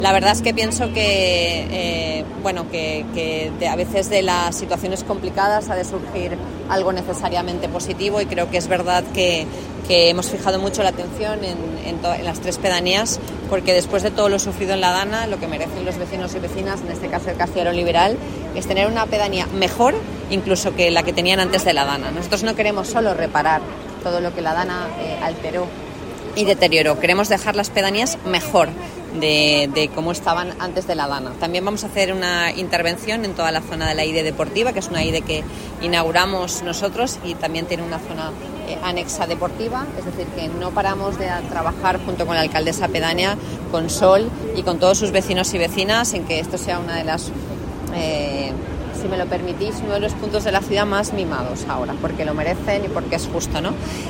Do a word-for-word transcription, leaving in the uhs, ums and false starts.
La verdad es que pienso que, eh, bueno, que, que de, a veces de las situaciones complicadas ha de surgir algo necesariamente positivo, y creo que es verdad que, que hemos fijado mucho la atención en, en, to- en las tres pedanías, porque después de todo lo sufrido en la Dana, lo que merecen los vecinos y vecinas, en este caso el Castellón Liberal, es tener una pedanía mejor incluso que la que tenían antes de la Dana. Nosotros no queremos solo reparar todo lo que la Dana eh, alteró y deterioró, queremos dejar las pedanías mejor de, de cómo estaban antes de la Dana. También vamos a hacer una intervención en toda la zona de la I D E deportiva, que es una I D E que inauguramos nosotros, y también tiene una zona eh, anexa deportiva, es decir, que no paramos de trabajar junto con la alcaldesa pedánea, con Sol y con todos sus vecinos y vecinas, en que esto sea una de las... Eh, si me lo permitís, uno de los puntos de la ciudad más mimados ahora, porque lo merecen y porque es justo, ¿no?